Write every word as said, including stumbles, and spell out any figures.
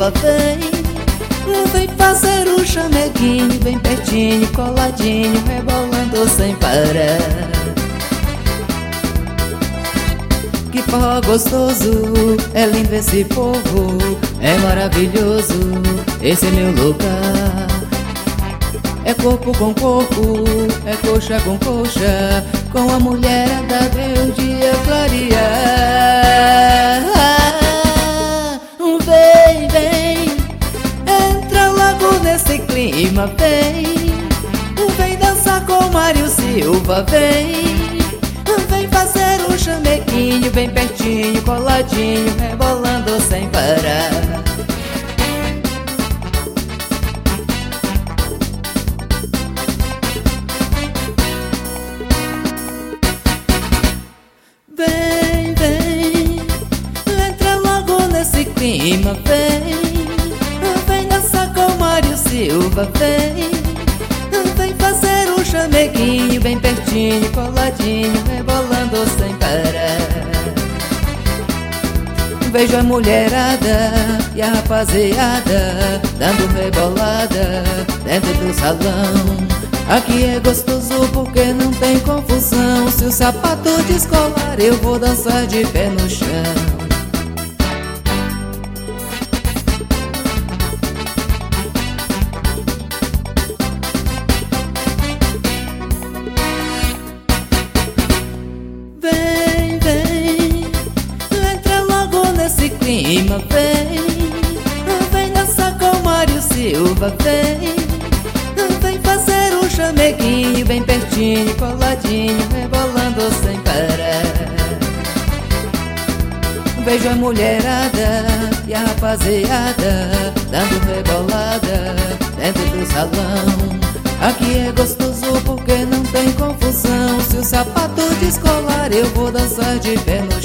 Silva, vem. Vem fazer o chameguinho bem pertinho, coladinho, rebolando sem parar. Que forró gostoso, é lindo esse povo, é maravilhoso, esse é meu lugar. É corpo com corpo, é coxa com coxa, com a mulherada vê o dia clarear. Vem, vem, entra logo nesse clima, vem. Vem dançar com Mário Silva, vem. Vem fazer um chameguinho bem pertinho, coladinho, rebolando sem parar. Vem, vem, entra logo nesse clima, vem. Vem dançar com Mário Silva, vem. Vem fazer um chameguinho bem pertinho, coladinho, rebolando sem parar. Vejo a mulherada e a rapaziada dando rebolada dentro do salão. Aqui é gostoso porque não tem confusão. Se o sapato descolar eu vou dançar de pé no chão. Vem, vem, entra logo nesse clima, vem. Vem dançar com Mário Silva, vem. Vem fazer um chameguinho bem pertinho, coladinho, rebolando sem parar. Vejo a mulherada e a rapaziada dando rebolada dentro do salão. Aqui é gostoso porque não tem confusão. Se o sapato descolar eu vou dançar de pé no